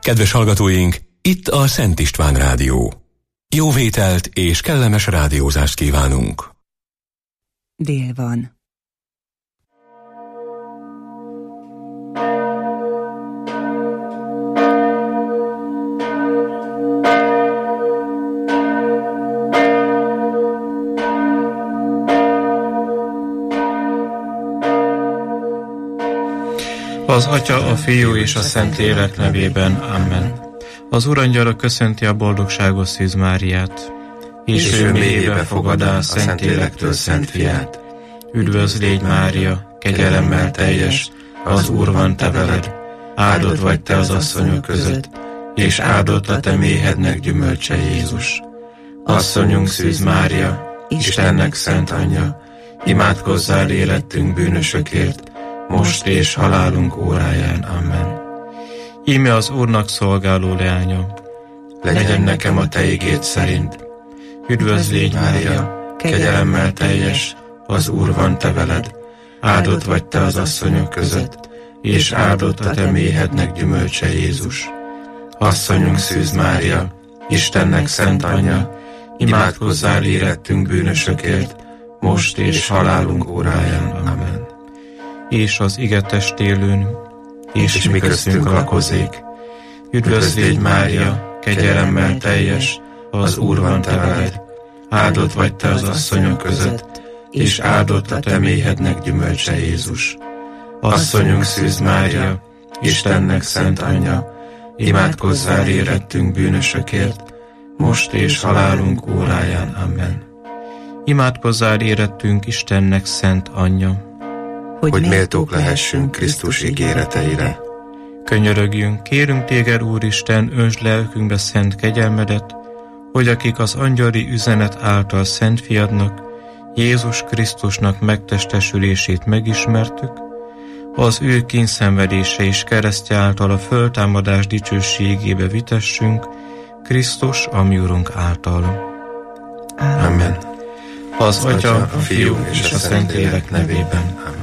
Kedves hallgatóink, itt a Szent István Rádió. Jó vételt és kellemes rádiózást kívánunk. Dél van. Az Atya, a Fiú és a Szentlélek nevében. Amen. Az Urangyala köszönti a boldogságos Szűz Máriát, és ő mélyébe fogadá a Szentlélektől Szent Fiát. Üdvözl légy, Mária, kegyelemmel teljes, az Úr van te veled, áldott vagy te az asszonyok között, és áldott a te méhednek gyümölcse Jézus. Asszonyunk Szűz Mária, Istennek szent anyja, imádkozzál érettünk bűnösökért, most és halálunk óráján. Amen. Íme az Úrnak szolgáló leánya, legyen nekem a te igéd szerint. Üdvözl légy, Mária, kegyelemmel teljes, az Úr van te veled, áldott vagy te az asszonyok között, és áldott a te méhednek gyümölcse Jézus. Asszonyunk Szűz Mária, Istennek szent anyja, imádkozzál érettünk bűnösökért, most és halálunk óráján. Amen. És az ige testélőn, és mi köztünk lakozik. Üdvözl légy, Mária, kegyelemmel teljes, az Úr van te veled, áldott vagy te az asszonyok között, és áldott a te méhednek gyümölcse Jézus. Asszonyunk Szűz Mária, Istennek szent anyja, imádkozzál érettünk bűnösökért, most és halálunk óráján. Amen. Imádkozzál érettünk Istennek szent anyja, hogy méltók lehessünk Krisztus ígéreteire. Könyörögjünk, kérünk téged, Úristen, öntsd lelkünkbe szent kegyelmedet, hogy akik az angyali üzenet által Szent Fiadnak, Jézus Krisztusnak megtestesülését megismertük, az ő kínszenvedése és keresztje által a föltámadás dicsőségébe vitessünk, Krisztus, a mi Urunk által. Amen. Az Atya, a Fiú és a Szentlélek nevében. Amen.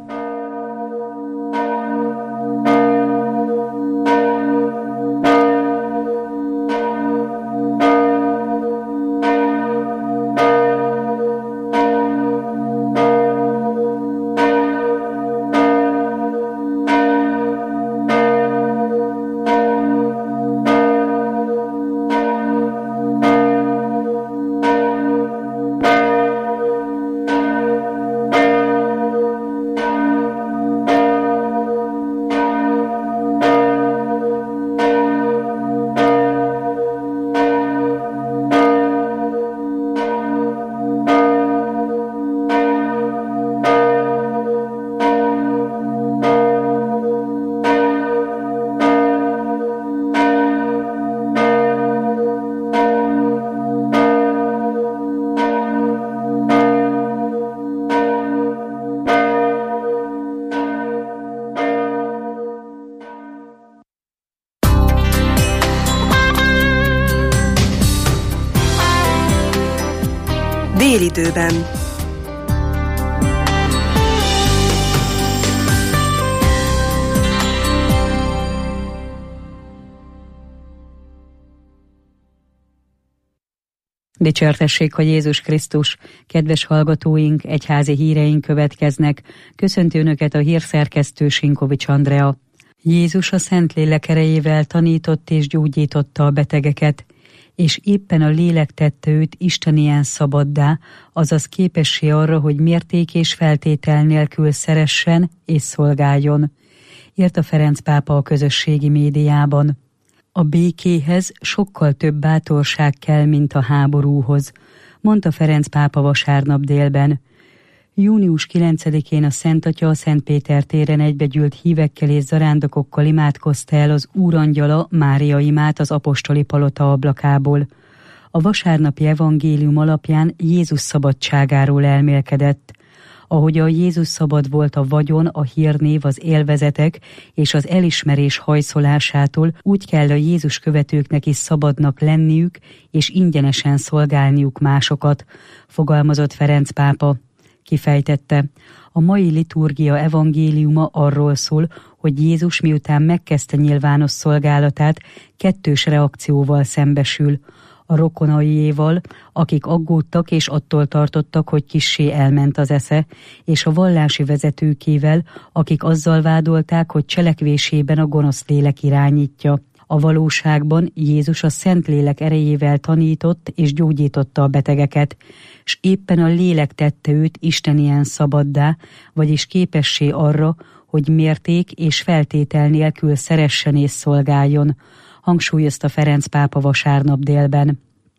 Délidőben. Dicsértessék, hogy Jézus Krisztus! Kedves hallgatóink, egyházi híreink következnek. Köszönti Önöket a hírszerkesztő Sinkovics Andrea. Jézus a Szentlélek erejével tanított és gyógyította a betegeket, és éppen a lélek tette őt istenien szabaddá, azaz képessé arra, hogy mérték és feltétel nélkül szeressen és szolgáljon, írta Ferenc pápa a közösségi médiában. A békéhez sokkal több bátorság kell, mint a háborúhoz, mondta Ferenc pápa vasárnap délben. Június 9-én a Szent Atya a Szent Péter téren egybegyűlt hívekkel és zarándokokkal imádkozta el az Úrangyala Mária imát az apostoli palota ablakából. A vasárnapi evangélium alapján Jézus szabadságáról elmélkedett. Ahogy a Jézus szabad volt a vagyon, a hírnév, az élvezetek és az elismerés hajszolásától, úgy kell a Jézus követőknek is szabadnak lenniük és ingyenesen szolgálniuk másokat, fogalmazott Ferenc pápa. Kifejtette, a mai liturgia evangéliuma arról szól, hogy Jézus miután megkezdte nyilvános szolgálatát, kettős reakcióval szembesül. A rokonaiéval, akik aggódtak és attól tartottak, hogy kissé elment az esze, és a vallási vezetőkével, akik azzal vádolták, hogy cselekvésében a gonosz lélek irányítja. A valóságban Jézus a Szentlélek erejével tanított és gyógyította a betegeket, s éppen a lélek tette őt istenien szabaddá, vagyis képessé arra, hogy mérték és feltétel nélkül szeressen és szolgáljon, hangsúlyozta Ferenc pápa vasárnap délben.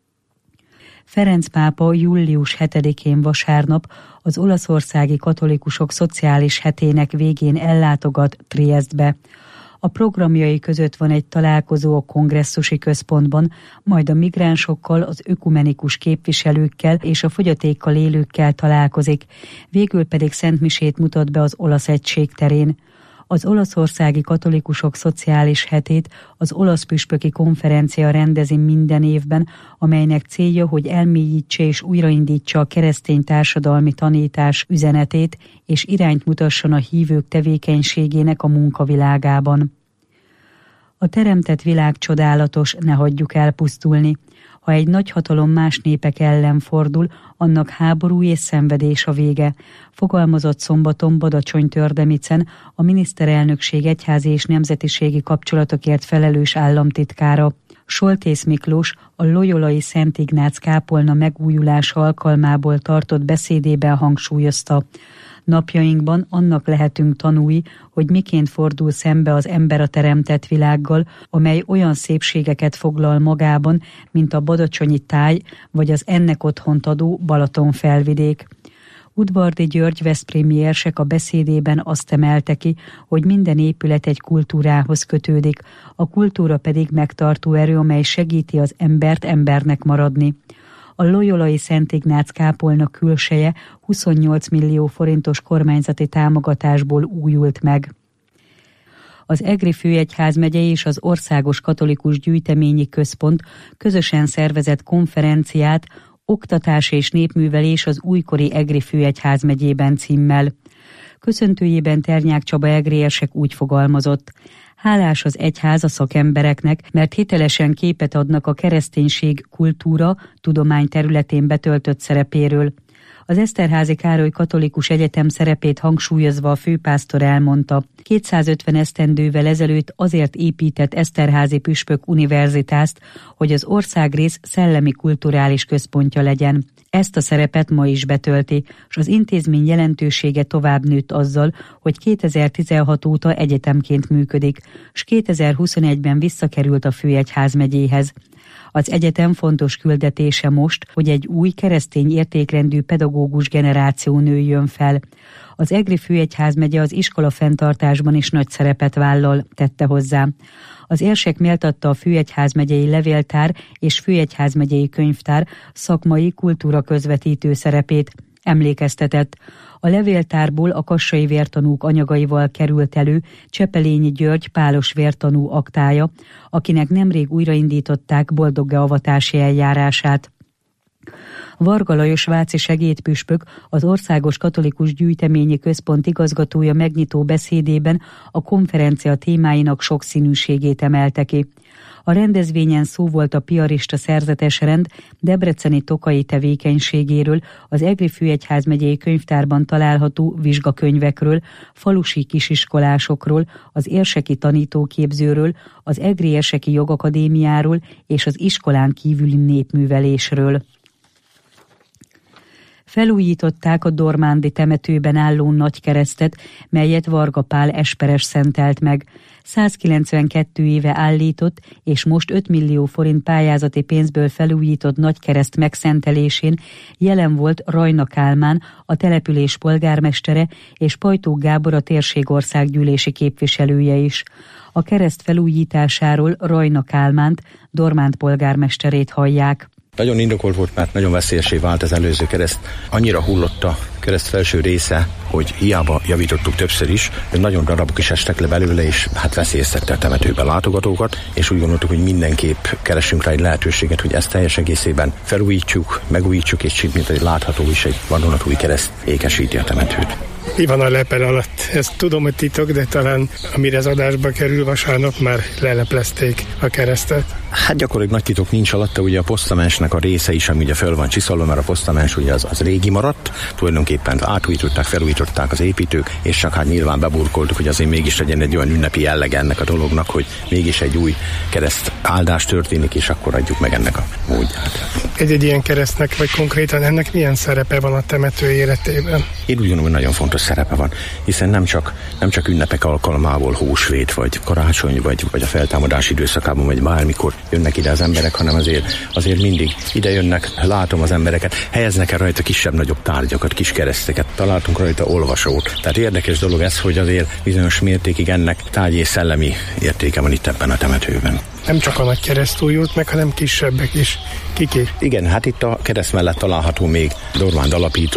Ferenc pápa július 7-én vasárnap az olaszországi katolikusok szociális hetének végén ellátogat Triestbe. A programjai között van egy találkozó a kongresszusi központban, majd a migránsokkal, az ökumenikus képviselőkkel és a fogyatékkal élőkkel találkozik, végül pedig szentmisét mutat be az olasz egység terén. Az olaszországi katolikusok szociális hetét az olasz püspöki konferencia rendezi minden évben, amelynek célja, hogy elmélyítse és újraindítsa a keresztény társadalmi tanítás üzenetét, és irányt mutasson a hívők tevékenységének a munkavilágában. A teremtett világ csodálatos, ne hagyjuk elpusztulni. Ha egy nagy hatalom más népek ellen fordul, annak háború és szenvedés a vége, fogalmazott szombaton Badacsony Tördemicen, a miniszterelnökség egyházi és nemzetiségi kapcsolatokért felelős államtitkára. Soltész Miklós a loyolai Szent Ignác kápolna megújulása alkalmából tartott beszédében hangsúlyozta: napjainkban annak lehetünk tanúi, hogy miként fordul szembe az ember a teremtett világgal, amely olyan szépségeket foglal magában, mint a badacsonyi táj vagy az ennek otthont adó Balatonfelvidék. Udvardy György veszprémi érsek a beszédében azt emelte ki, hogy minden épület egy kultúrához kötődik, a kultúra pedig megtartó erő, amely segíti az embert embernek maradni. A loyolai Szent Ignác kápolna külseje 28 millió forintos kormányzati támogatásból újult meg. Az Egri főegyházmegye és az Országos Katolikus Gyűjteményi Központ közösen szervezett konferenciát Oktatás és népművelés az újkori Egri főegyházmegyében címmel. Köszöntőjében Ternyák Csaba egri érsek úgy fogalmazott: hálás az egyház a szakembereknek, mert hitelesen képet adnak a kereszténység kultúra, tudomány területén betöltött szerepéről. Az Eszterházy Károly Katolikus Egyetem szerepét hangsúlyozva a főpásztor elmondta: 250 esztendővel ezelőtt azért épített Eszterházy püspök univerzitást, hogy az országrész szellemi-kulturális központja legyen. Ezt a szerepet ma is betölti, és az intézmény jelentősége tovább nőtt azzal, hogy 2016 óta egyetemként működik, és 2021-ben visszakerült a főegyházmegyéhez. Az egyetem fontos küldetése most, hogy egy új keresztény értékrendű pedagógus generáció nőjön fel. Az Egri főegyházmegye az iskola fenntartásban is nagy szerepet vállal, tette hozzá. Az érsek méltatta a főegyházmegyei levéltár és főegyházmegyei könyvtár szakmai kultúra közvetítő szerepét. Emlékeztetett: a levéltárból a kassai vértanúk anyagaival került elő Csepelényi György pálos vértanú aktája, akinek nemrég újraindították boldoggá avatási eljárását. Varga Lajos váci segédpüspök, az Országos Katolikus Gyűjteményi Központ igazgatója megnyitó beszédében a konferencia témáinak sokszínűségét emelte ki. A rendezvényen szó volt a piarista szerzetesrend debreceni tokai tevékenységéről, az Egri főegyházmegyei könyvtárban található vizsgakönyvekről, falusi kisiskolásokról, az érseki tanítóképzőről, az Egri érseki jogakadémiáról és az iskolán kívüli népművelésről. Felújították a Dormándi temetőben álló nagykeresztet, melyet Varga Pál esperes szentelt meg. 192 éve állított, és most 5 millió forint pályázati pénzből felújított nagykereszt megszentelésén jelen volt Rajna Kálmán, a település polgármestere, és Pajtók Gábor, a térségországgyűlési képviselője is. A kereszt felújításáról Rajna Kálmánt, Dormánd polgármesterét hallják. Nagyon indokolt volt, mert nagyon veszélyessé vált az előző kereszt. Annyira hullott a kereszt felső része, hogy hiába javítottuk többször is, hogy nagyon darabok is estek le belőle, és hát veszélyeztette a temetőben látogatókat, és úgy gondoltuk, hogy mindenképp keresünk rá egy lehetőséget, hogy ezt teljes egészében felújítsuk, megújítsuk, és mint egy látható is egy vadonatúj kereszt ékesíti a temetőt. Mi van a lepel alatt? Ezt tudom, hogy titok, de talán amire az adásba kerül, vasárnap már leleplezték a keresztet. Hát gyakorlatilag nagy titok nincs alatta, ugye a posztamensnek a része is, ami ugye föl van csiszolva, mert a posztamens ugye az régi maradt, tulajdonképpen átújították, felújították az építők, és csak hát nyilván beburkoltuk, hogy azért mégis legyen egy olyan ünnepi jellege ennek a dolognak, hogy mégis egy új kereszt áldás történik, és akkor adjuk meg ennek a módját. Egy ilyen keresztnek, vagy konkrétan ennek milyen szerepe van a temető életében? Én úgy gondolom, hogy nagyon fontos szerepe van, hiszen nem csak ünnepek alkalmából, húsvét, vagy karácsony, vagy a feltámadás időszakában, vagy bármikor jönnek ide az emberek, hanem azért mindig ide jönnek, látom az embereket, helyeznek el rajta kisebb-nagyobb tárgyakat, kis kereszteket, találtunk rajta olvasót. Tehát érdekes dolog ez, hogy azért bizonyos mértékig ennek tárgyi és szellemi értéke van itt ebben a temetőben. Nem csak a nagy kereszt újult meg, hanem kisebbek is. Kiki? Igen, hát itt a kereszt mellett található még Dormánd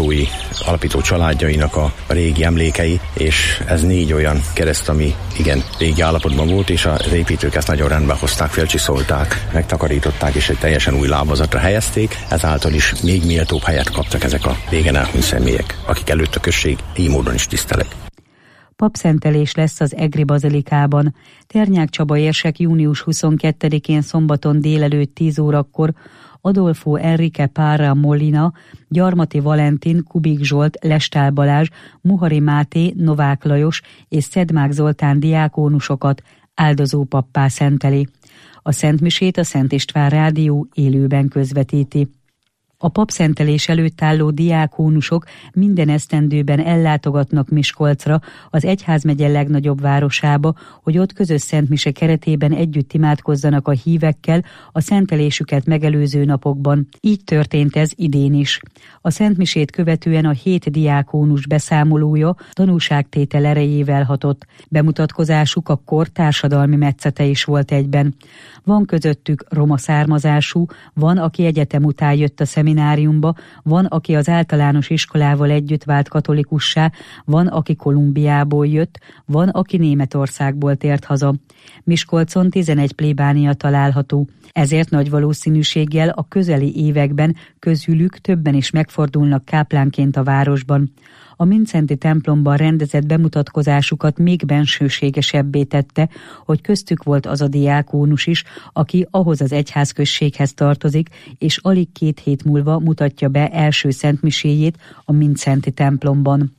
alapító családjainak a régi emlékei, és ez 4 olyan kereszt, ami igen régi állapotban volt, és az építők ezt nagyon rendbe hozták, felcsiszolták, megtakarították, és egy teljesen új lábazatra helyezték, ezáltal is még méltóbb helyet kaptak ezek a régen elhunyt személyek, akik előtt a község így módon is tisztelik. Papszentelés lesz az Egri bazilikában. Ternyák Csaba érsek június 22-én szombaton délelőtt 10 órakor Adolfo Enrique Parra Molina, Gyarmati Valentin, Kubik Zsolt, Lestál Balázs, Muhari Máté, Novák Lajos és Szedmák Zoltán diákónusokat áldozópappá szenteli. A szentmisét a Szent István Rádió élőben közvetíti. A papszentelés előtt álló diákónusok minden esztendőben ellátogatnak Miskolcra, az egyházmegye legnagyobb városába, hogy ott közös szentmise keretében együtt imádkozzanak a hívekkel a szentelésüket megelőző napokban. Így történt ez idén is. A szentmisét követően a 7 diákónus beszámolója tanúságtétel erejével hatott. Bemutatkozásuk a kor társadalmi metszete is volt egyben. Van közöttük roma származású, van, aki egyetem után jött a szemináriumba, van, aki az általános iskolával együtt vált katolikussá, van, aki Kolumbiából jött, van, aki Németországból tért haza. Miskolcon 11 plébánia található, ezért nagy valószínűséggel a közeli években közülük többen is megfordulnak káplánként a városban. A Mindszenty templomban rendezett bemutatkozásukat még bensőségesebbé tette, hogy köztük volt az a diákónus is, aki ahhoz az egyházközséghez tartozik, és alig 2 hét múlva mutatja be első szentmiséjét a Mindszenty templomban.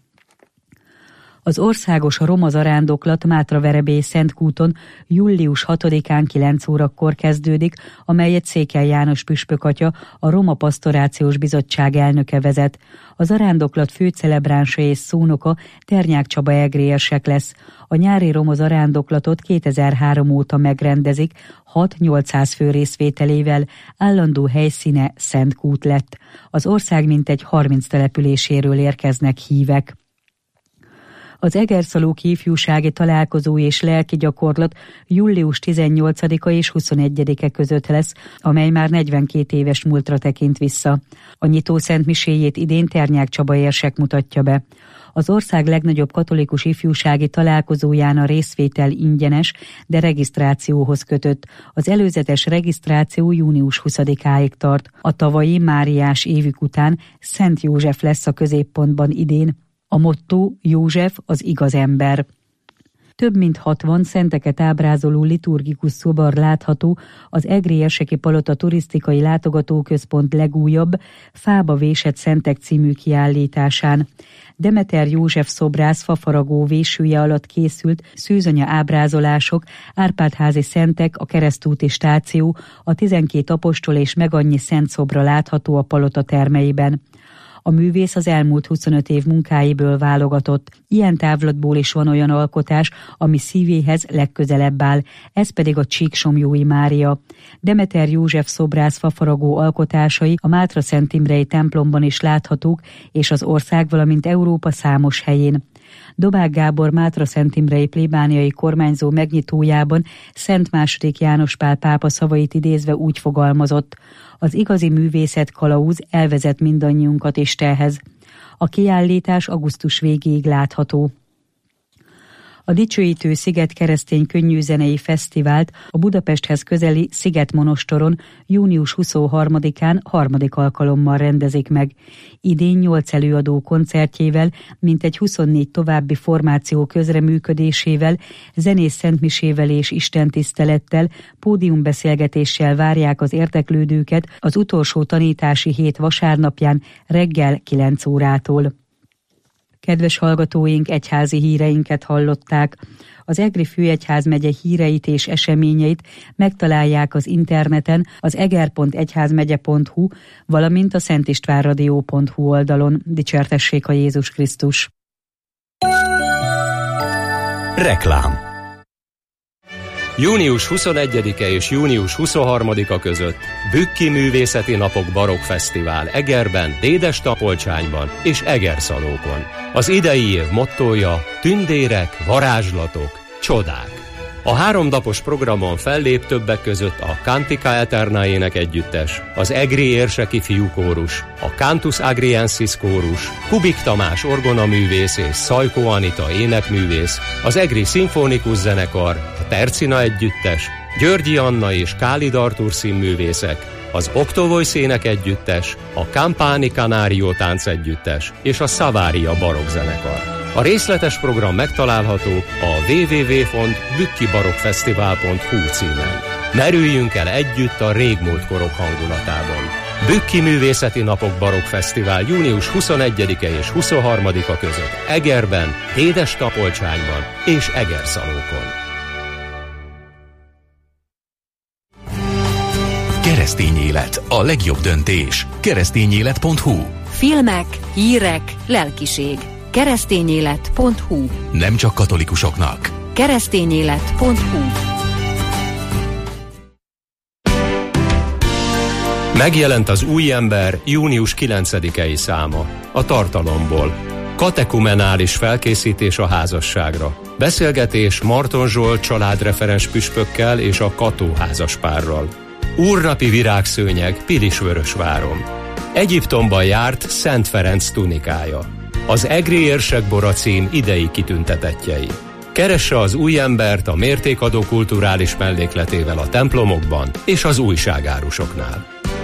Az országos roma zarándoklat Mátraverebély Szentkúton július 6-án 9 órakor kezdődik, amelyet Székely János püspök atya, a Roma Pasztorációs Bizottság elnöke vezet. A zarándoklat főcelebránsa és szónoka Ternyák Csaba egri érsek lesz. A nyári roma zarándoklatot 2003 óta megrendezik, 6-800 fő részvételével, állandó helyszíne Szentkút lett. Az ország mintegy 30 településéről érkeznek hívek. Az Egerszalóki ifjúsági találkozó és lelki gyakorlat július 18-a és 21-e között lesz, amely már 42 éves múltra tekint vissza. A nyitó szentmiséjét idén Ternyák Csaba érsek mutatja be. Az ország legnagyobb katolikus ifjúsági találkozóján a részvétel ingyenes, de regisztrációhoz kötött. Az előzetes regisztráció június 20-áig tart. A tavalyi Máriás évük után Szent József lesz a középpontban idén. A motto József az igaz ember. Több mint 60 szenteket ábrázoló liturgikus szobor látható az Egri érseki palota turisztikai látogatóközpont legújabb, fába vésett szentek című kiállításán. Demeter József szobrász fafaragó vésője alatt készült szűzanya ábrázolások, Árpád-házi szentek, a keresztúti stáció, a 12 apostol és meg annyi szent szobra látható a palota termeiben. A művész az elmúlt 25 év munkáiból válogatott. Ilyen távlatból is van olyan alkotás, ami szívéhez legközelebb áll, ez pedig a Csíksomlyói Mária. Demeter József szobrász fafaragó alkotásai a Mátra-Szent-Imrei templomban is láthatók, és az ország, valamint Európa számos helyén. Dobák Gábor Mátra-Szent-Imrei plébániai kormányzó megnyitójában Szent II. János Pál pápa szavait idézve úgy fogalmazott: Az igazi művészet kalauz elvezet mindannyiunkat Istenhez. A kiállítás augusztus végéig látható. A Dicsőítő Sziget keresztény könnyűzenei fesztivált a Budapesthez közeli Szigetmonostoron június 23-án harmadik alkalommal rendezik meg. Idén 8 előadó koncertjével, mintegy 24 további formáció közreműködésével, zenész szentmisével és istentisztelettel, pódiumbeszélgetéssel várják az érdeklődőket az utolsó tanítási hét vasárnapján reggel 9 órától. Kedves hallgatóink, egyházi híreinket hallották. Az Egri Főegyházmegye híreit és eseményeit megtalálják az interneten az eger.egyházmegye.hu, valamint a szentistvánradio.hu oldalon. Dicsértessék a Jézus Krisztus! Reklám. Június 21-e és június 23-a között Bükki Művészeti Napok Barokk Fesztivál Egerben, Dédes-Tapolcsányban és Egerszalókon. Az idei év mottója: tündérek, varázslatok, csodák. A 3 napos programon fellép többek között a Cantica Eterna énekegyüttes, az Egri Érseki Fiúkórus, a Cantus Agriensis kórus, Kubik Tamás orgonaművész és Szajkó Anita énekművész, az Egri Szimfonikus zenekar, a Tercina együttes, Györgyi Anna és Kálid Artúr színművészek, az Octovoice énekegyüttes, a Campani Canario táncegyüttes és a Savaria barokkzenekar. A részletes program megtalálható a www.bükkibarokkfesztivál.hu címen. Merüljünk el együtt a régmúlt korok hangulatában. Bükki Művészeti Napok Barokk Fesztivál június 21-e és 23-a között Egerben, Dédes-Tapolcsányban és Egerszalókon. Keresztény élet, a legjobb döntés. Keresztényélet.hu. Filmek, hírek, lelkiség. Keresztényélet.hu. Nem csak katolikusoknak. Keresztényélet.hu. Megjelent az Új ember június 9-i száma. A tartalomból. Katekumenális felkészítés a házasságra. Beszélgetés Marton Zsolt családreferens püspökkel és a Kató házaspárral. Úrnapi virágszőnyeg Pilisvörösváron. Egyiptomban járt Szent Ferenc tunikája. Az Egri Érsek bora cím idei kitüntetettjei. Keresse az Új embert a mértékadó kulturális mellékletével a templomokban és az újságárusoknál.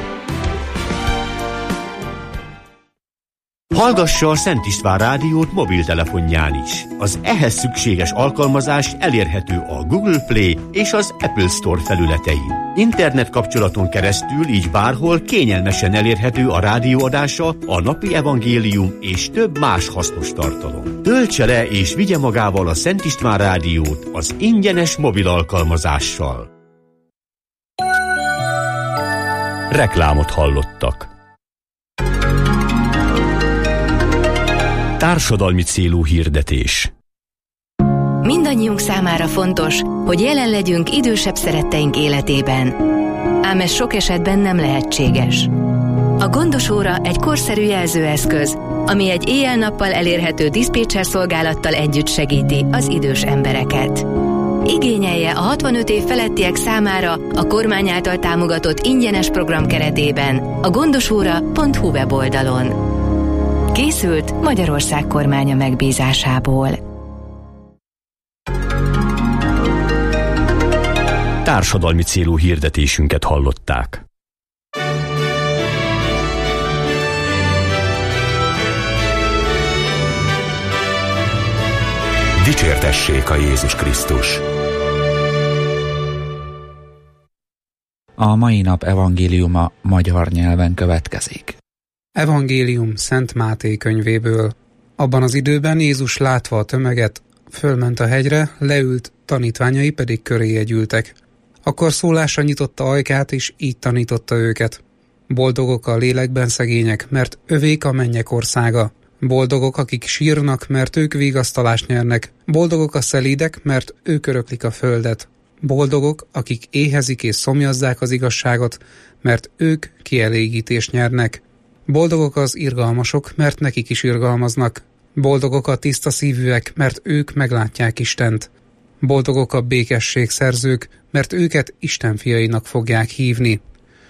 Hallgassa a Szent István rádiót mobiltelefonján is. Az ehhez szükséges alkalmazás elérhető a Google Play és az Apple Store felületein. Internet kapcsolaton keresztül így bárhol kényelmesen elérhető a rádióadása, a napi evangélium és több más hasznos tartalom. Töltse le és vigye magával a Szent István rádiót az ingyenes mobil alkalmazással. Reklámot hallottak. Társadalmi célú hirdetés. Mindannyiunk számára fontos, hogy jelen legyünk idősebb szeretteink életében. Ám ez sok esetben nem lehetséges. A Gondos óra egy korszerű jelzőeszköz, ami egy éjjel-nappal elérhető diszpécser szolgálattal együtt segíti az idős embereket. Igényelje a 65 év felettiek számára a kormány által támogatott ingyenes program keretében a gondosóra.hu weboldalon. Készült Magyarország kormánya megbízásából. Társadalmi célú hirdetésünket hallották. Dicsértessék a Jézus Krisztus! A mai nap evangéliuma magyar nyelven következik. Evangélium Szent Máté könyvéből. Abban az időben Jézus látva a tömeget, fölment a hegyre, leült, tanítványai pedig köréje gyűltek. Akkor szólásra nyitotta ajkát, és így tanította őket. Boldogok a lélekben szegények, mert övék a mennyek országa. Boldogok, akik sírnak, mert ők vigasztalást nyernek. Boldogok a szelídek, mert ők öröklik a földet. Boldogok, akik éhezik és szomjazzák az igazságot, mert ők kielégítést nyernek. Boldogok az irgalmasok, mert nekik is irgalmaznak. Boldogok a tiszta szívűek, mert ők meglátják Istent. Boldogok a békességszerzők, mert őket Isten fiainak fogják hívni.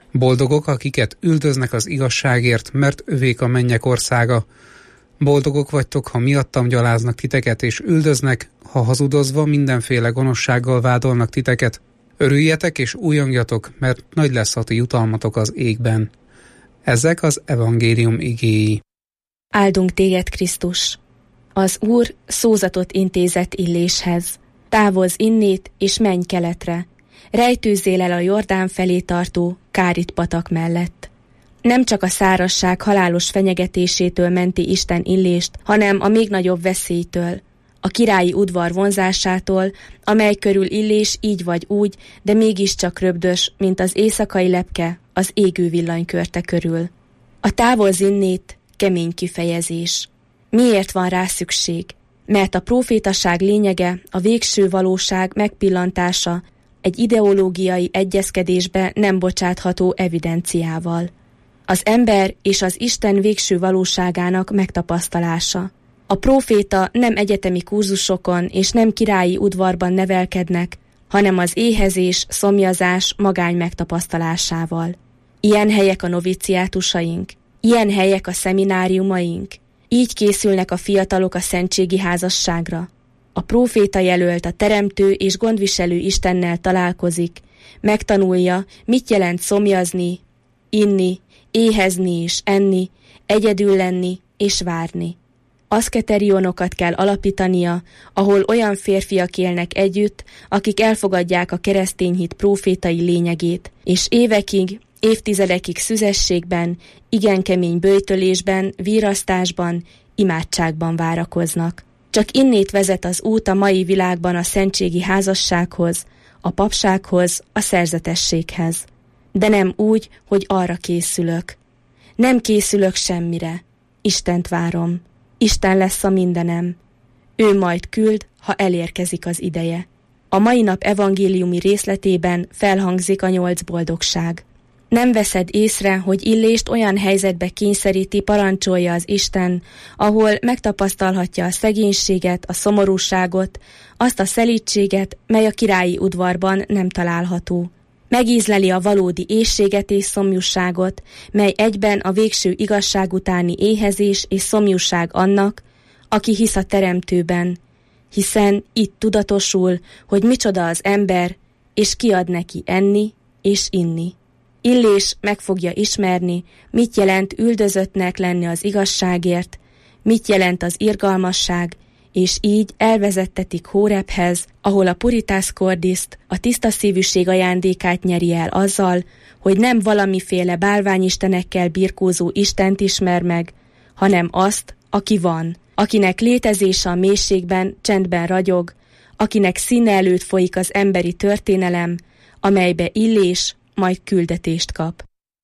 Boldogok, akiket üldöznek az igazságért, mert övék a mennyek országa. Boldogok vagytok, ha miattam gyaláznak titeket és üldöznek, ha hazudozva mindenféle gonoszsággal vádolnak titeket. Örüljetek és újongjatok, mert nagy lesz a ti jutalmatok az égben. Ezek az evangélium igéi. Áldunk téged, Krisztus! Az Úr szózatot intézett Illéshez. Távozz innét és menj keletre. Rejtőzzél el a Jordán felé tartó Kárit patak mellett. Nem csak a szárazság halálos fenyegetésétől menti Isten Illést, hanem a még nagyobb veszélytől, a királyi udvar vonzásától, amely körül Illés így vagy úgy, de mégiscsak röbdös, mint az éjszakai lepke az égő villanykörte körül. A távozz innét kemény kifejezés. Miért van rá szükség? Mert a prófétaság lényege, a végső valóság megpillantása egy ideológiai egyezkedésbe nem bocsátható evidenciával. Az ember és az Isten végső valóságának megtapasztalása. A próféta nem egyetemi kurzusokon és nem királyi udvarban nevelkednek, hanem az éhezés, szomjazás magány megtapasztalásával. Ilyen helyek a noviciátusaink, ilyen helyek a szemináriumaink, így készülnek a fiatalok a szentségi házasságra. A próféta jelölt a teremtő és gondviselő Istennel találkozik, megtanulja, mit jelent szomjazni, inni, éhezni és enni, egyedül lenni és várni. Aszketerionokat kell alapítania, ahol olyan férfiak élnek együtt, akik elfogadják a keresztény hit prófétai lényegét, és évekig, évtizedekig szüzességben, igen kemény böjtölésben, virasztásban, imádságban várakoznak. Csak innét vezet az út a mai világban a szentségi házassághoz, a papsághoz, a szerzetességhez. De nem úgy, hogy arra készülök. Nem készülök semmire. Istent várom. Isten lesz a mindenem. Ő majd küld, ha elérkezik az ideje. A mai nap evangéliumi részletében felhangzik a 8 boldogság. Nem veszed észre, hogy Illést olyan helyzetbe kényszeríti, parancsolja az Isten, ahol megtapasztalhatja a szegénységet, a szomorúságot, azt a szelídséget, mely a királyi udvarban nem található. Megízleli a valódi éhséget és szomjúságot, mely egyben a végső igazság utáni éhezés és szomjúság annak, aki hisz a Teremtőben, hiszen itt tudatosul, hogy micsoda az ember, és kiad neki enni és inni. Illés meg fogja ismerni, mit jelent üldözöttnek lenni az igazságért, mit jelent az irgalmasság, és így elvezettetik Hórebhez, ahol a Puritas Cordist, a tiszta szívűség ajándékát nyeri el azzal, hogy nem valamiféle bálványistenekkel birkózó Istent ismer meg, hanem azt, aki van, akinek létezése a mélységben, csendben ragyog, akinek színe előtt folyik az emberi történelem, amelybe Illés majd küldetést kap.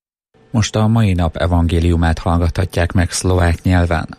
Most a mai nap evangéliumát hallgathatják meg szlovák nyelven.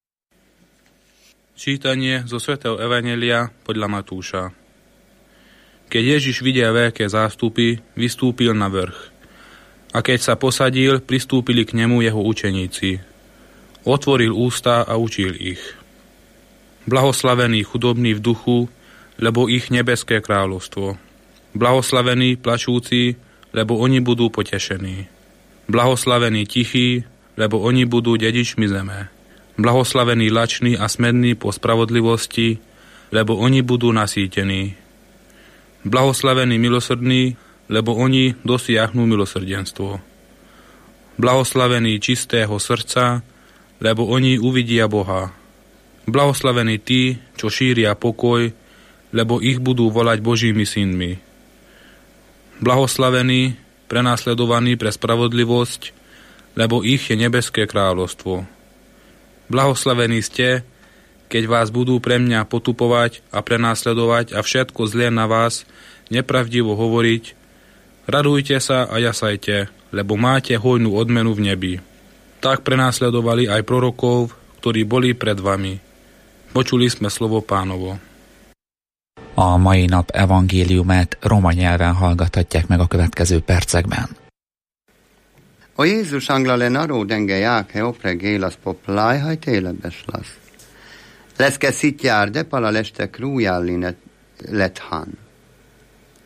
Čítanie zo svätého Evanjelia podľa Matúša. Keď Ježiš videl veľké zástupy, vystúpil na vrch. A keď sa posadil, pristúpili k nemu jeho učeníci. Otvoril ústa a učil ich. Blahoslavení chudobní v duchu, lebo ich nebeské kráľovstvo. Blahoslavení plačúci, lebo oni budú potešení. Blahoslavení tichí, lebo oni budú dedičmi zeme. Blahoslavení lační a smední po spravodlivosti, lebo oni budú nasýtení. Blahoslavení milosrdní, lebo oni dosiahnu milosrdenstvo. Blahoslavení čistého srdca, lebo oni uvidia Boha. Blahoslavení tí, čo šíria pokoj, lebo ich budú volať Božími synmi. Blahoslavení, prenasledovaní pre spravodlivosť, lebo ich je nebeské kráľovstvo. Blahoslavení ste, keď vás budú pre mňa potupovať a prenasledovať a všetko zlé na vás nepravdivo hovoriť. Radujte sa a jasajte, lebo máte hojnú odmenu v nebi. Tak prenasledovali aj prorokov, ktorí boli pred vami. Počuli sme slovo Pánovo. A mai nap evangéliumát roma nyelven hallgathatják meg a következő percekben. O Jézus anglale naró denge jáke opre gélasz poplaj, haj télebes lasz. Leszke szitjár de pala leste krújállinet lethan.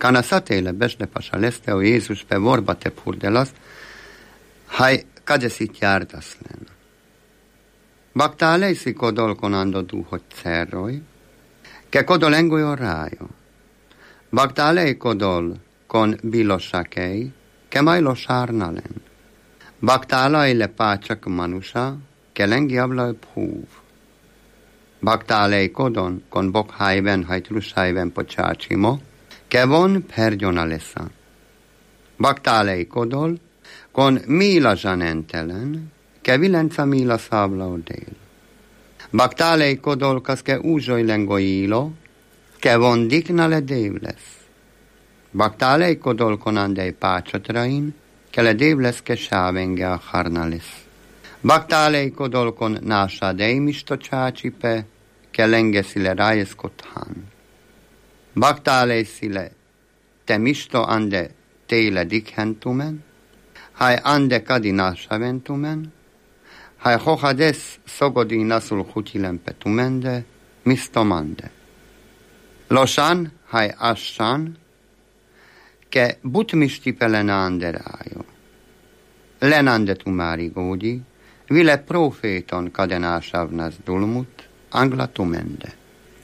Kana sateille besle pasha leste o Jeesus pe vorba te purdelas, hai kadesit járdaslen. Bakta leisi kodol konando duhot cerroi, ke kodol engojo rajo. Bakta lei kodol kon bilosakei, ke mailo sarnalen. Bakta laile pacsak manusa, ke lengi ablai phuv. Bakta lei kodon kon bokhaiven haitrusaiven pochachimo, ke von perjonalesa. Bakta lei kodol kon mila janentelen, ke vilenca mila sabla odel. Bakta lei kodol kas ke uzsoj lengoilo, ke von diknale devles. Bakta lei kodol kon andei pachatrain, ke le devles ke sávenge a harnalis. Bakta lei kodol kon nása deimisto csácsipe, ke lenge sile rájes kothan. Bakta lei sile te misto ande teile dikhentumen, hai ande kadi nása ventumen, hai hohades szogodi nasul hutilen petumende, mistomande. Losan, hai assan, ke butmisti pelenande rájo. Lenande tumari gódi, vile proféton kadenásavnaz dulmut, angla tumende.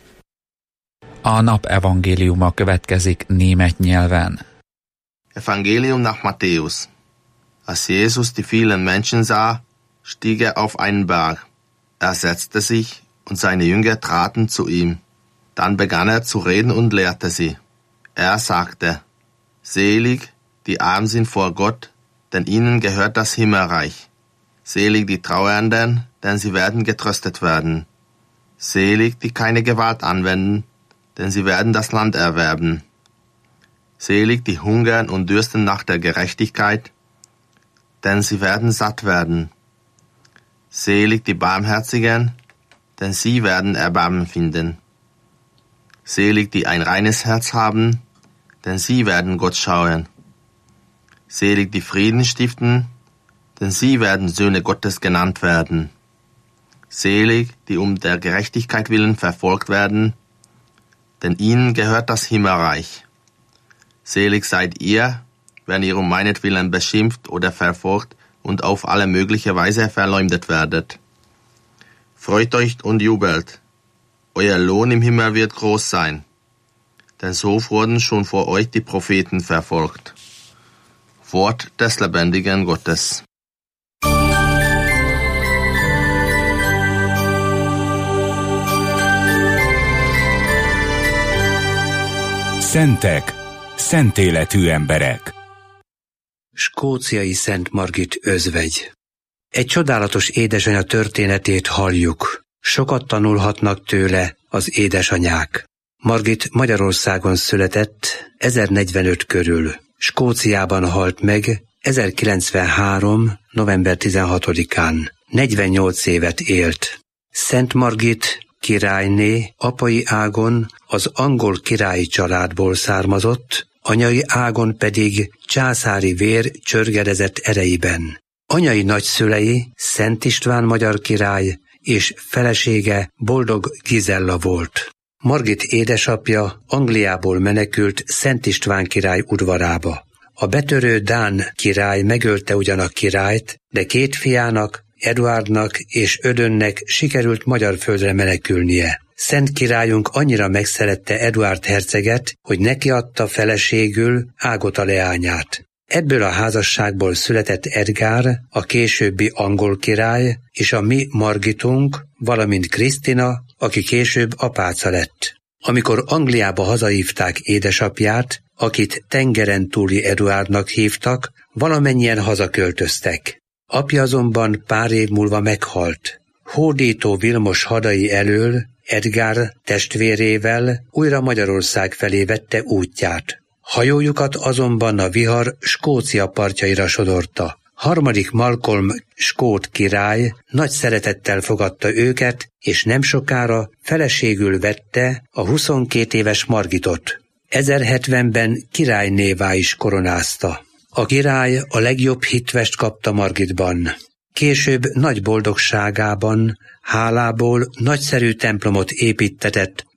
A nap evangéliuma következik német nyelven. Evangelium nach Matthäus. Als Jesus die vielen Menschen sah, stieg er auf einen Berg. Er setzte sich und seine Jünger traten zu ihm. Dann begann er zu reden und lehrte sie. Er sagte, selig, die arm sind vor Gott, denn ihnen gehört das Himmelreich. Selig die Trauernden, denn sie werden getröstet werden. Selig, die keine Gewalt anwenden, denn sie werden das Land erwerben. Selig, die hungern und dürsten nach der Gerechtigkeit, denn sie werden satt werden. Selig die Barmherzigen, denn sie werden Erbarmen finden. Selig, die ein reines Herz haben, denn sie werden Gott schauen. Selig, die Frieden stiften, denn sie werden Söhne Gottes genannt werden. Selig, die um der Gerechtigkeit willen verfolgt werden, denn ihnen gehört das Himmelreich. Selig seid ihr, wenn ihr um meinetwillen beschimpft oder verfolgt und auf alle mögliche Weise verleumdet werdet. Freut euch und jubelt. Euer Lohn im Himmel wird groß sein, denn so wurden schon vor euch die Propheten verfolgt. Wort des lebendigen Gottes. Szentek, szentéletű emberek. Skóciai Szent Margit özvegy. Egy csodálatos édesanyja történetét halljuk. Sokat tanulhatnak tőle az édesanyák. Margit Magyarországon született 1045 körül. Skóciában halt meg 1093. november 16-án. 48 évet élt. Szent Margit királyné apai ágon az angol királyi családból származott, anyai ágon pedig császári vér csörgedezett erejében. Anyai nagyszülei Szent István magyar király és felesége Boldog Gizella volt. Margit édesapja Angliából menekült Szent István király udvarába. A betörő dán király megölte ugyan a királyt, de két fiának, Eduárdnak és Ödönnek sikerült magyar földre menekülnie. Szent királyunk annyira megszerette Eduárd herceget, hogy neki adta feleségül Ágota leányát. Ebből a házasságból született Edgár, a későbbi angol király, és a mi Margitunk, valamint Krisztina, aki később apáca lett. Amikor Angliába hazahívták édesapját, akit tengeren túli Eduárdnak hívtak, valamennyien hazaköltöztek. Apja azonban pár év múlva meghalt. Hódító Vilmos hadai elől Edgár testvérével újra Magyarország felé vette útját. Hajójukat azonban a vihar Skócia partjaira sodorta. Harmadik Malcolm skót király nagy szeretettel fogadta őket, és nem sokára feleségül vette a 22 éves Margitot. 1070-ben királynévá is koronázta. A király a legjobb hitvest kapta Margitban. Később nagy boldogságában, hálából nagyszerű templomot építtetett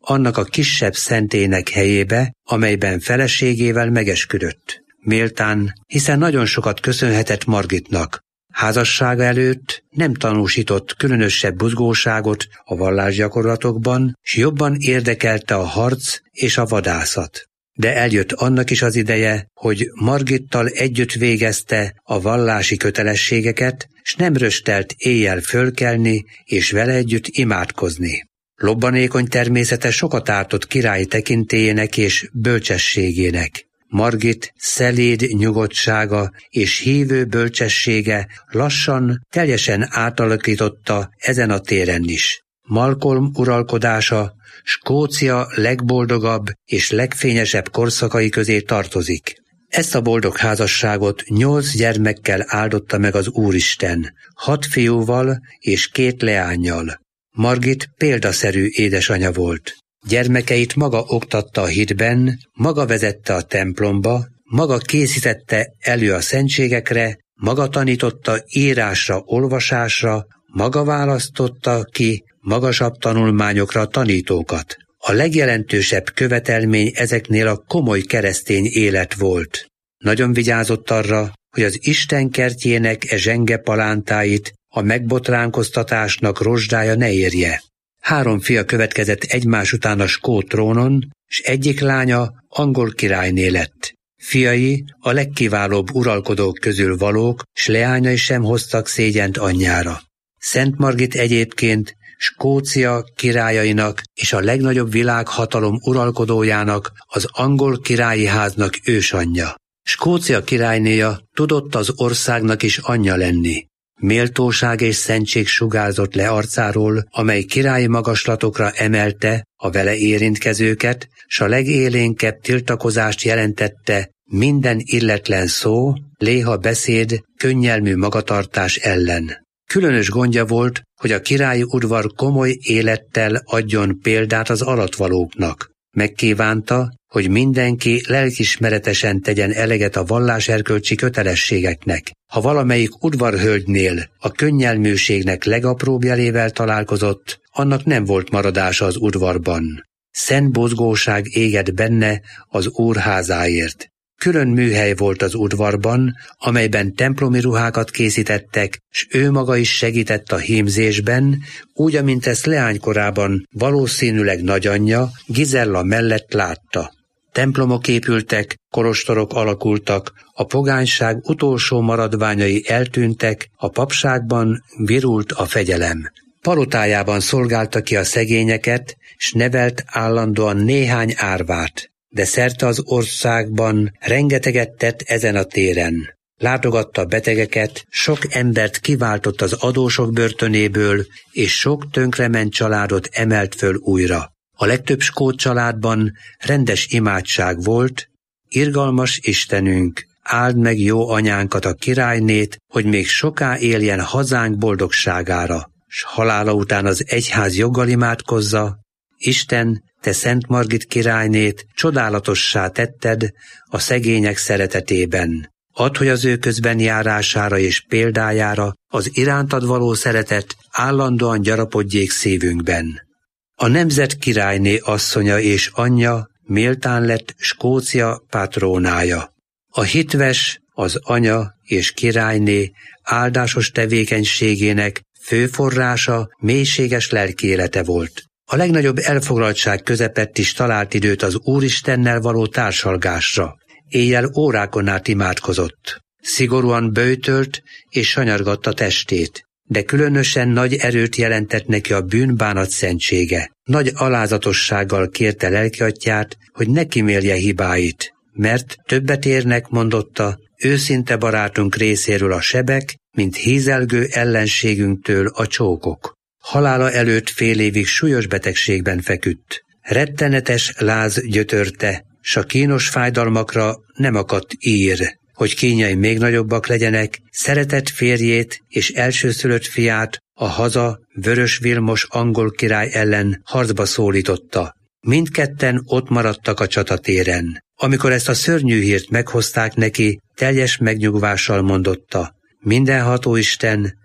annak a kisebb szentélynek helyébe, amelyben feleségével megesküdött. Méltán, hiszen nagyon sokat köszönhetett Margitnak. Házassága előtt nem tanúsított különösebb buzgóságot a vallásgyakorlatokban, s jobban érdekelte a harc és a vadászat. De eljött annak is az ideje, hogy Margittal együtt végezte a vallási kötelességeket, s nem röstelt éjjel fölkelni és vele együtt imádkozni. Lobbanékony természete sokat ártott királyi tekintélyének és bölcsességének. Margit szeléd nyugodtsága és hívő bölcsessége lassan teljesen átalakította ezen a téren is. Malcolm uralkodása Skócia legboldogabb és legfényesebb korszakai közé tartozik. Ezt a boldog házasságot 8 gyermekkel áldotta meg az Úristen, 6 fiúval és 2 leánnyal. Margit példaszerű édesanya volt. Gyermekeit maga oktatta a hitben, maga vezette a templomba, maga készítette elő a szentségekre, maga tanította írásra, olvasásra, maga választotta ki magasabb tanulmányokra a tanítókat. A legjelentősebb követelmény ezeknél a komoly keresztény élet volt. Nagyon vigyázott arra, hogy az Isten kertjének zsenge palántáit a megbotránkoztatásnak rozsdája ne érje. 3 fia következett egymás után a skót trónon, s egyik lánya angol királyné lett. Fiai a legkiválóbb uralkodók közül valók, s leányai sem hoztak szégyent anyjára. Szent Margit egyébként Skócia királyainak és a legnagyobb világhatalom uralkodójának, az angol királyi háznak ősanyja. Skócia királynéja tudott az országnak is anyja lenni. Méltóság és szentség sugárzott le arcáról, amely királyi magaslatokra emelte a vele érintkezőket, s a legélénkebb tiltakozást jelentette minden illetlen szó, léha beszéd, könnyelmű magatartás ellen. Különös gondja volt, hogy a királyi udvar komoly élettel adjon példát az alattvalóknak. Megkívánta, hogy mindenki lelkismeretesen tegyen eleget a valláserkölcsi kötelességeknek. Ha valamelyik udvarhölgynél a könnyelműségnek legapróbb jelével találkozott, annak nem volt maradása az udvarban. Szent buzgóság égett benne az Úr házáért. Külön műhely volt az udvarban, amelyben templomi ruhákat készítettek, s ő maga is segített a hímzésben, úgy, amint ezt leánykorában valószínűleg nagyanyja Gizella mellett látta. Templomok épültek, kolostorok alakultak, a pogányság utolsó maradványai eltűntek, a papságban virult a fegyelem. Palotájában szolgálta ki a szegényeket, s nevelt állandóan néhány árvát. De szerte az országban rengeteget tett ezen a téren. Látogatta a betegeket, sok embert kiváltott az adósok börtönéből, és sok tönkrement családot emelt föl újra. A legtöbb skót családban rendes imádság volt, irgalmas Istenünk, áld meg jó anyánkat, a királynét, hogy még soká éljen hazánk boldogságára, s halála után az egyház joggal imádkozza, Isten, te Szent Margit királynét csodálatossá tetted a szegények szeretetében. Add, hogy az ő közben járására és példájára az irántad való szeretet állandóan gyarapodjék szívünkben. A nemzet királyné asszonya és anyja méltán lett Skócia patrónája. A hitves, az anya és királyné áldásos tevékenységének fő forrása mélységes lelkiélete volt. A legnagyobb elfoglaltság közepett is talált időt az Úristennel való társalgásra. Éjjel órákon át imádkozott. Szigorúan böjtölt és sanyargatta testét, de különösen nagy erőt jelentett neki a bűnbánat szentsége. Nagy alázatossággal kérte lelkiatyját, hogy ne kimélje hibáit, mert többet érnek, mondotta, őszinte barátunk részéről a sebek, mint hízelgő ellenségünktől a csókok. Halála előtt fél évig súlyos betegségben feküdt. Rettenetes láz gyötörte, s a kínos fájdalmakra nem akadt ír, hogy kínjai még nagyobbak legyenek, szeretett férjét és elsőszülött fiát a haza Vörös Vilmos angol király ellen harcba szólította. Mindketten ott maradtak a csatatéren. Amikor ezt a szörnyű hírt meghozták neki, teljes megnyugvással mondotta: mindenható Isten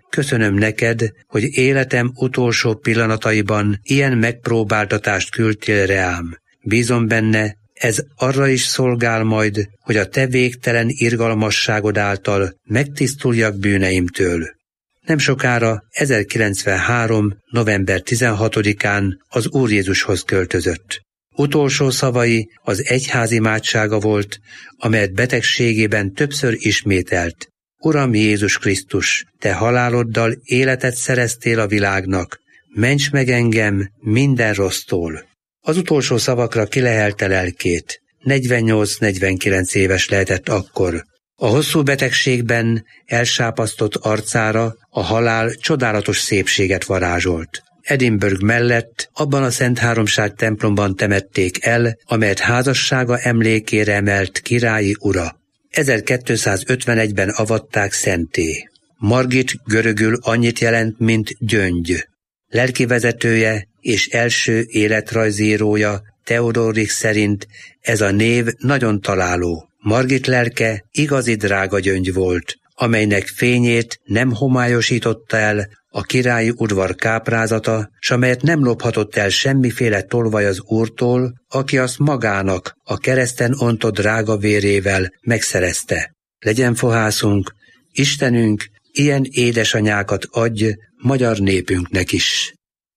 köszönöm neked, hogy életem utolsó pillanataiban ilyen megpróbáltatást küldtél rám. Bízom benne, ez arra is szolgál majd, hogy a te végtelen irgalmasságod által megtisztuljak bűneimtől. Nem sokára 1093. november 16-án az Úr Jézushoz költözött. Utolsó szavai az egyház imádsága volt, amelyet betegségében többször ismételt. Uram Jézus Krisztus, te haláloddal életet szereztél a világnak, ments meg engem minden rossztól. Az utolsó szavakra kilehelte lelkét. 48-49 éves lehetett akkor. A hosszú betegségben elsápasztott arcára a halál csodálatos szépséget varázsolt. Edinburgh mellett abban a Szent Háromság templomban temették el, amelyet házassága emlékére emelt királyi ura. 1251-ben avatták szentté. Margit görögül annyit jelent, mint gyöngy. Lelkivezetője és első életrajzírója Theodorik szerint ez a név nagyon találó. Margit lelke igazi drága gyöngy volt, amelynek fényét nem homályosította el a királyi udvar káprázata, s amelyet nem lophatott el semmiféle tolvaj az Úrtól, aki azt magának a kereszten ontott drága vérével megszerezte. Legyen fohászunk, Istenünk, ilyen édesanyákat adj magyar népünknek is.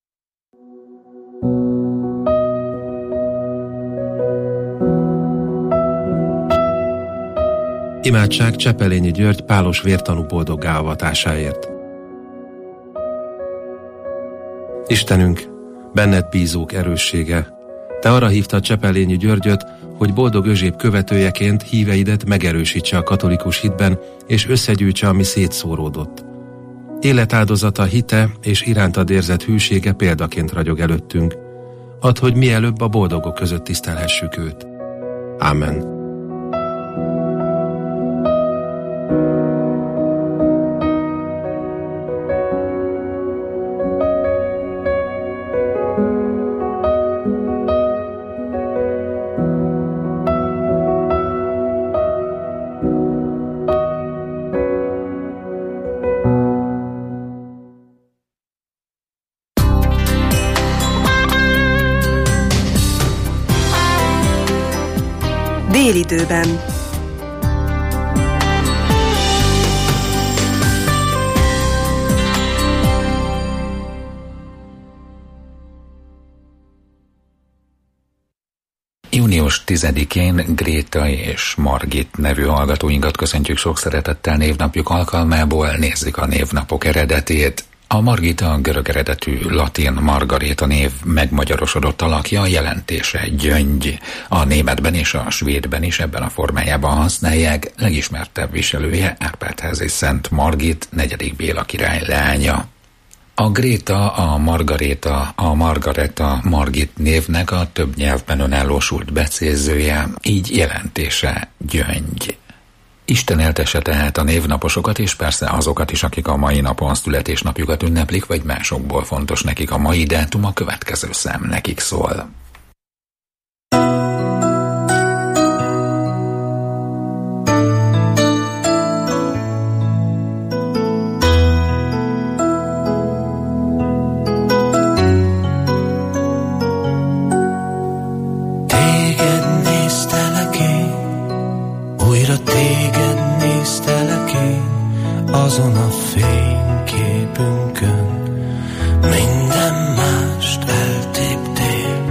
Imádság Csepelényi György pálos vértanú boldoggá avatásáért. Istenünk, benned bízók erőssége, te arra hívtad Csepelényi Györgyöt, hogy boldog Özséb követőjeként híveidet megerősítse a katolikus hitben, és összegyűjtse, ami szétszóródott. Életáldozata, hite és irántad érzett hűsége példaként ragyog előttünk. Add, hogy mielőbb a boldogok között tisztelhessük őt. Ámen. Délidőben. Június 10-én Gréta és Margit nevű hallgatóinkat köszöntjük sok szeretettel névnapjuk alkalmából. Nézzük a névnapok eredetét. A Margita görög eredetű latin Margaréta név megmagyarosodott alakja, jelentése gyöngy. A németben és a svédben is ebben a formájában használják, legismertebb viselője Árpád-házi Szent Margit, 4. Béla király leánya. A Gréta, a Margaréta, a Margareta, Margit névnek a több nyelvben önállósult becézője, így jelentése gyöngy. Isten éltesse tehát a névnaposokat, és persze azokat is, akik a mai napon születésnapjukat ünneplik, vagy másokból fontos nekik a mai dátum, a következő szám nekik szól. Azon a fényképünkön minden mást eltéptél.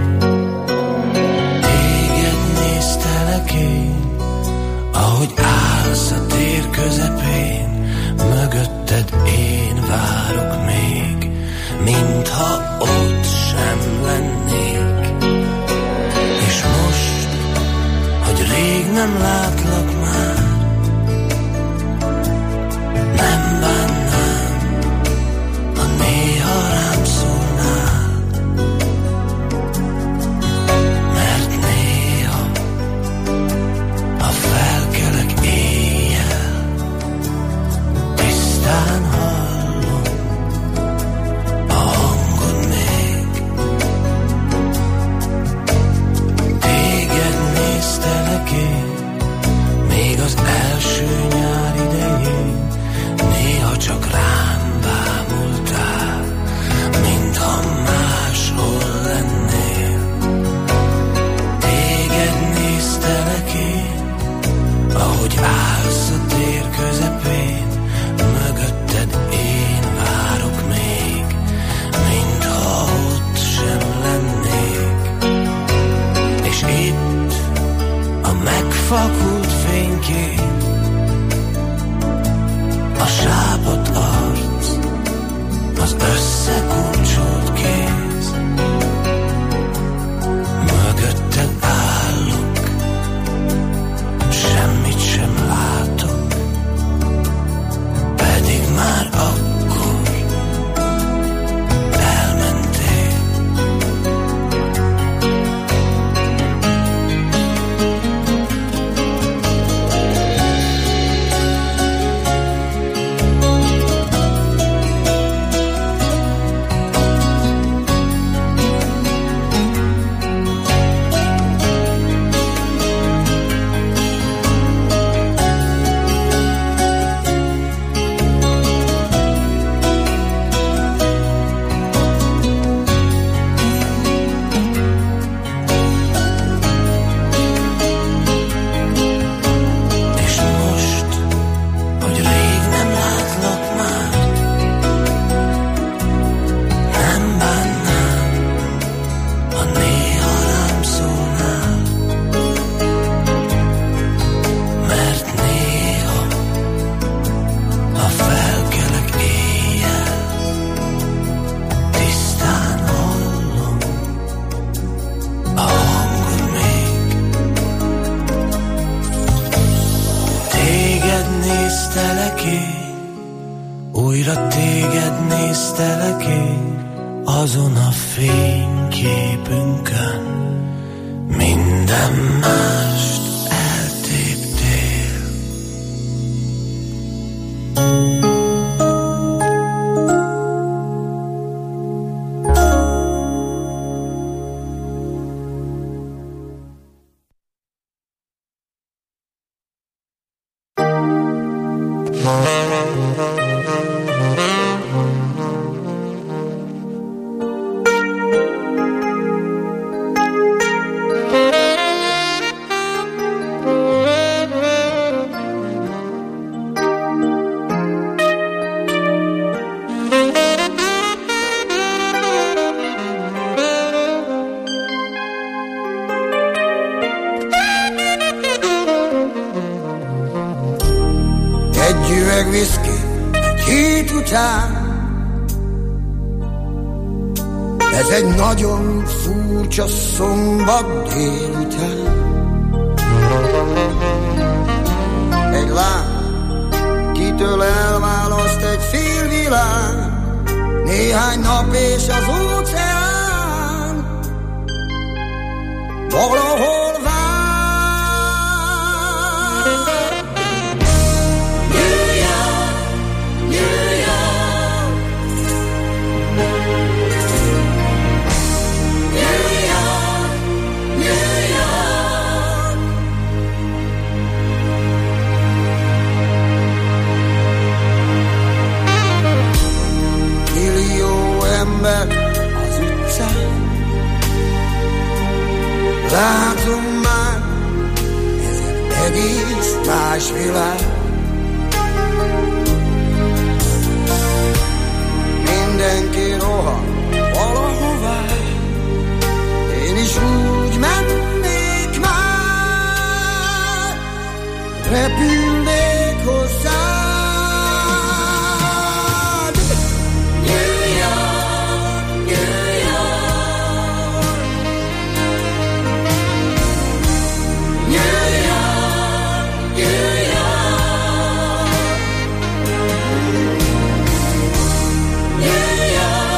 Téged néztelek én, ahogy állsz a tér közepén, mögötted én várok még, mintha ott sem lennék. És most, hogy rég nem látlak már, nem bánnám, ha néha rám szólnál, mert néha, ha felkelek éjjel, tisztán hallom a hangod még. Téged néztelek én, kifakult fénykép, a sápadt arc, az összekulcsolt kéz. Mögötted állok, semmit sem látok, pedig már akkor elmentél. Újra téged néztelek én, azon a fényképünkön, minden mást eltéptél. Egy üveg viszki, egy hét után. Ez egy nagyon furcsa szombat délután. Egy lány, kitől elválaszt egy félvilág, néhány nap és az óceán. Valahol vár. Az utcán látom már, ez egy egész más világ. Mindenki rohan valahová, én is úgy mennék már, repülnék hozzá. New York.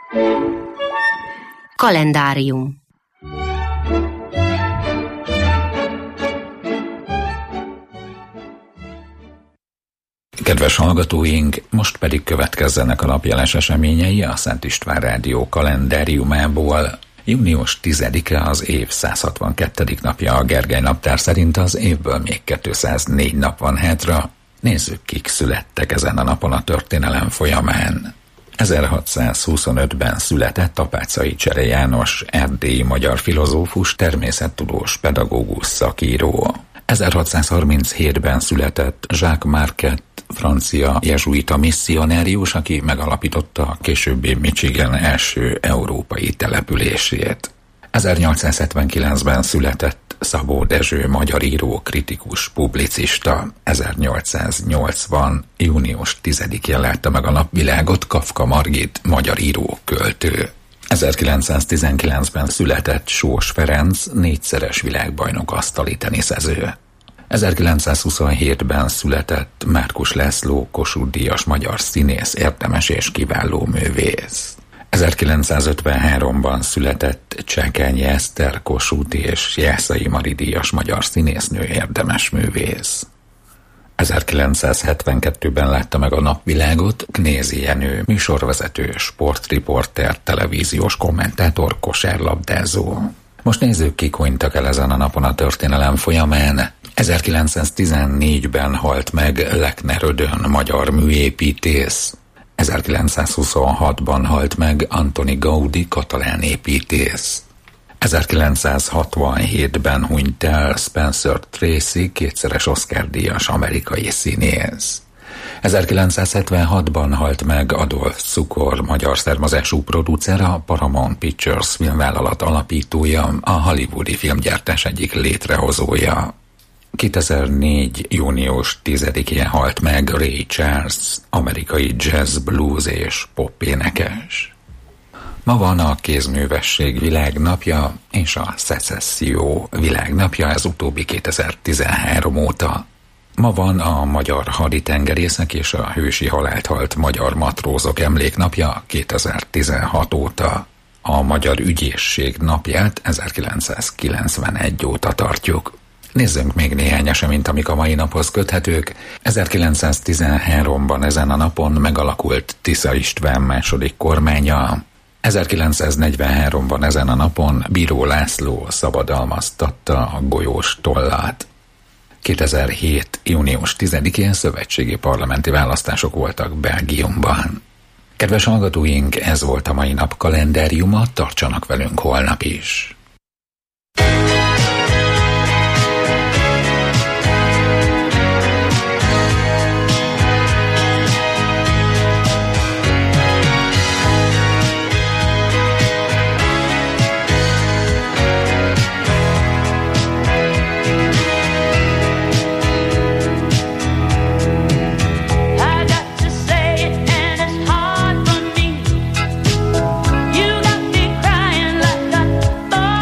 Kalendárium. Kedves hallgatóink, most pedig következzenek a napjeles eseményei a Szent István Rádió kalendáriumából. Június 10-e az év 162. napja a Gergely naptár szerint, az évből még 204 nap van hátra. Nézzük, kik születtek ezen a napon a történelem folyamán. 1625-ben született Apáczai Csere János, erdélyi magyar filozófus, természettudós, pedagógus, szakíró. 1637-ben született Jacques Marquette, francia jezsuita misszionárius, aki megalapította a későbbi Michigan első európai települését. 1879-ben született Szabó Dezső, magyar író, kritikus, publicista. 1880. június 10-én látta meg a napvilágot Kafka Margit, magyar író, költő. 1919-ben született Sós Ferenc, 4-szeres világbajnok asztali teniszező. 1927-ben született Márkus László, Kossuth-díjas magyar színész, érdemes és kiváló művész. 1953-ban született Csákányi Eszter, Kossuth és Jászai Mari díjas magyar színésznő, érdemes művész. 1972-ben látta meg a napvilágot Knézi Jenő, műsorvezető, sportriporter, televíziós kommentátor, kosárlabdázó. Most nézzük, kik hunytak el ezen a napon a történelem folyamán. 1914-ben halt meg Lechner Ödön, magyar műépítész. 1926-ban halt meg Antoni Gaudi, katalán építész. 1967-ben hunyt el Spencer Tracy, 2-szeres Oscar-díjas amerikai színész. 1976-ban halt meg Adolf Cukor, magyar származású producer, a Paramount Pictures filmvállalat alapítója, a hollywoodi filmgyártás egyik létrehozója. 2004. június 10-én halt meg Ray Charles, amerikai jazz, blues és pop énekes. Ma van a kézművesség világnapja és a szecesszió világnapja, ez utóbbi 2013 óta. Ma van a magyar haditengerészek és a hősi halált halt magyar matrózok emléknapja 2016 óta. A magyar ügyészség napját 1991 óta tartjuk. Nézzünk még néhány eseményt, amik a mai naphoz köthetők. 1913-ban ezen a napon megalakult Tisza István második kormánya. 1943-ban ezen a napon Bíró László szabadalmaztatta a golyós tollat. 2007. június 10-én szövetségi parlamenti választások voltak Belgiumban. Kedves hallgatóink, ez volt a mai nap kalendáriuma, tartsanak velünk holnap is. Boy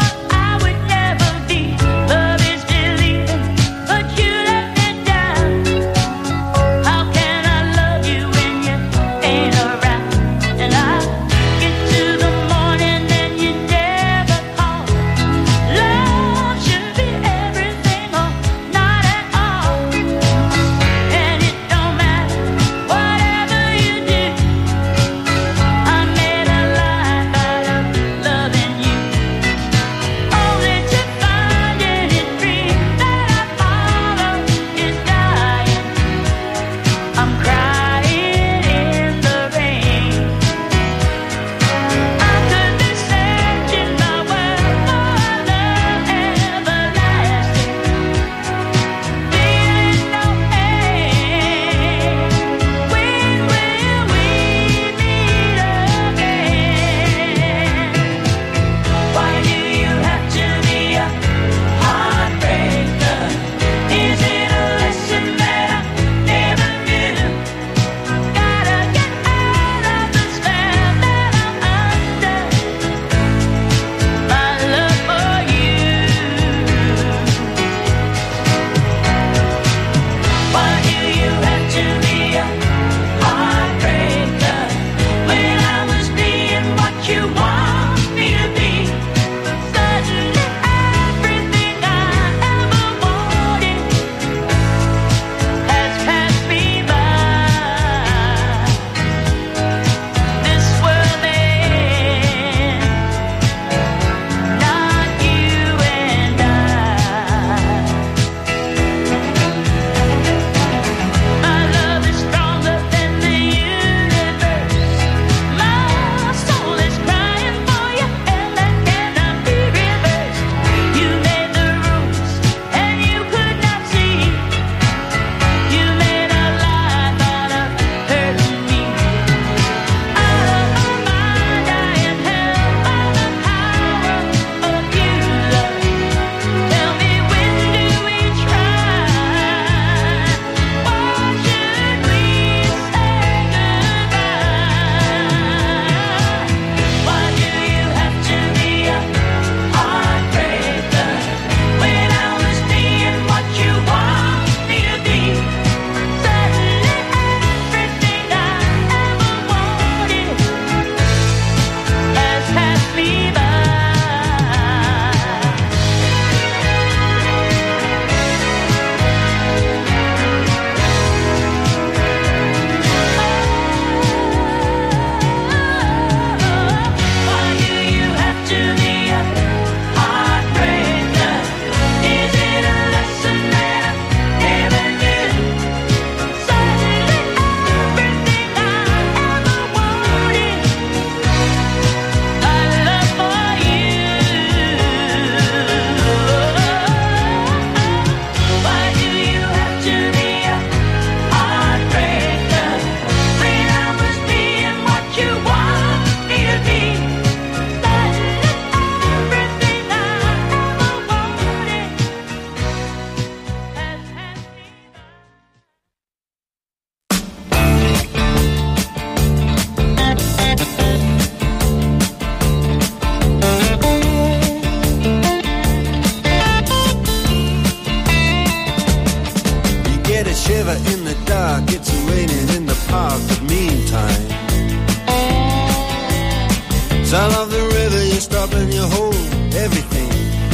Sound of the river, you stop and you hold everything.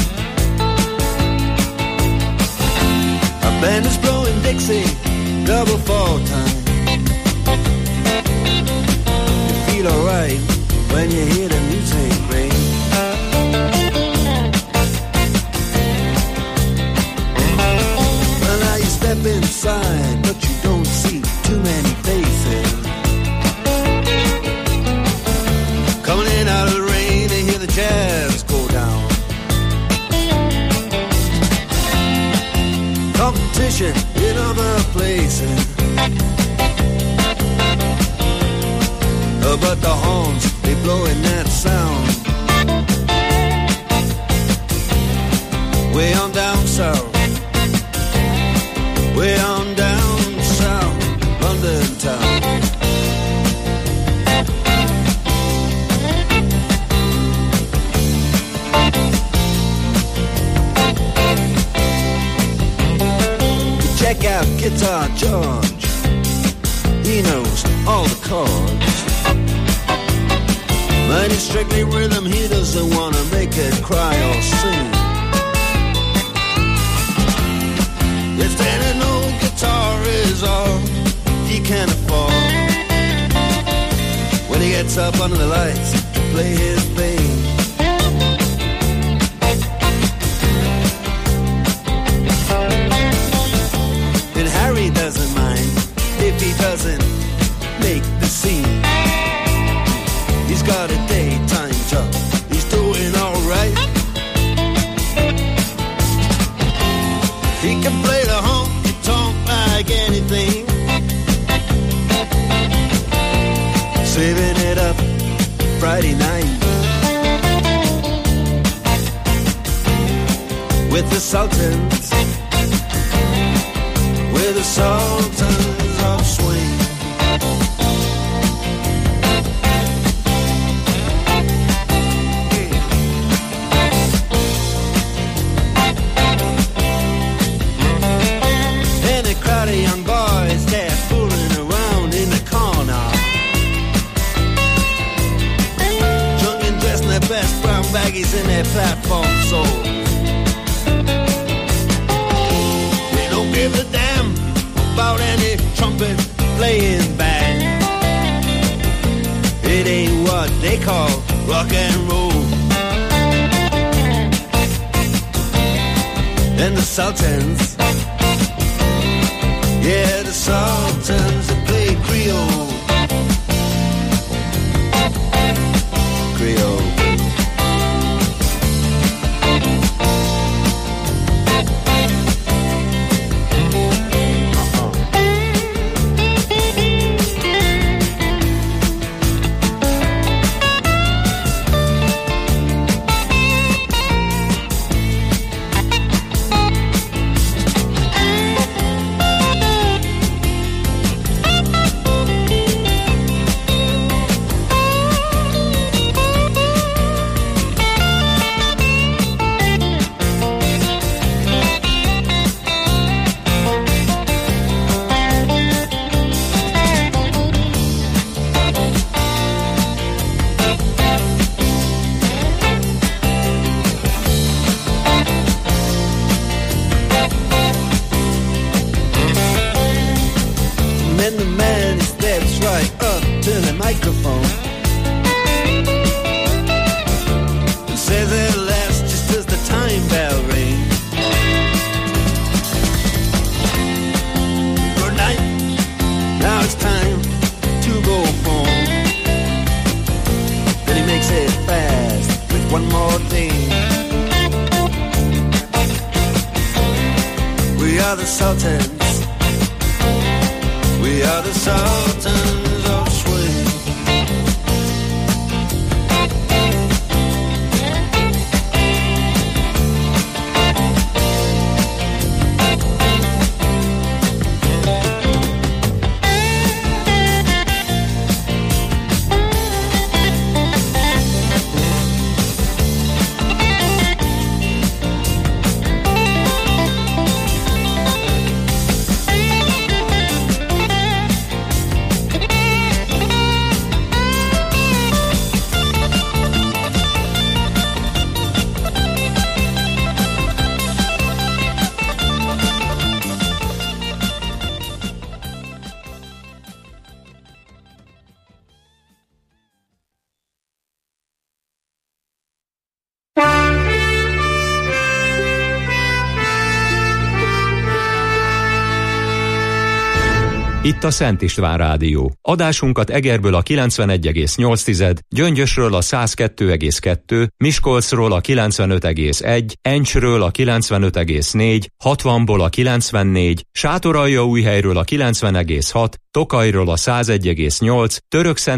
A band is blowing Dixie, double fall time. You feel alright when you hear the music ring. Well, now you step inside, but you don't see too many faces. Coming in out of the rain to hear the jazz go down. Competition in other places, but the horns, they blowing that sound. Way on down south, way on down south, London town. Check out Guitar George, he knows all the chords. But it's strictly rhythm, he doesn't wanna make it cry or sing. If then an old guitar is all he can afford, when he gets up under the lights to play his thing. And Harry doesn't mind if he doesn't make the scene. He's got a daytime job, he's doing alright. He can play the honky-tonk like anything, saving it up Friday night with the Sultans, with the Sultans of Swing. Crowd of young boys, they're fooling around in the corner, drunk and dressed in their best brown baggies in their platform soles. They don't give a damn about any trumpet playing band. It ain't what they call rock and roll. And the Sultans, yeah, the Sultans that play Creole. Creole. Itt a Szent István Rádió. Adásunkat Egerből a 91,8, Gyöngyösről a 102,2, Miskolcról a 95,1, Encsről a 95,4, 60-ból a 94, Sátoraljaújhelyről a 90,6, Tokajról a 101,8, Törökszent